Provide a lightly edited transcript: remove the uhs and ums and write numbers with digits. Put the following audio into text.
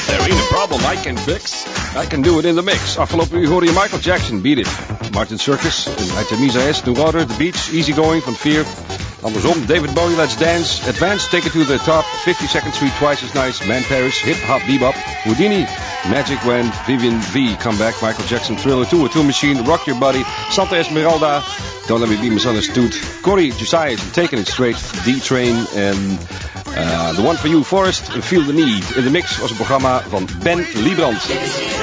There ain't a problem I can fix. I can do it in the mix. Afgelopen uur hoorde je Michael Jackson, Beat It. Martin Circus, Artemisa S, New Order, The Beach, Easy Going van Fear. Andersom, David Bowie, Let's Dance. Advance, Take It to the Top. 52nd Street, Twice as Nice. Man Paris, Hip Hop Bebop. Houdini, Magic Wand, Vivian V, Comeback. Michael Jackson, Thriller 2, A Tool Machine, Rock Your Body. Santa Esmeralda, Don't Let Me Be Misunderstood. Corey Josias, Taking It Straight. D-Train en The One For You, Forest, Feel the Need. In de mix was een programma van Ben Liebrand.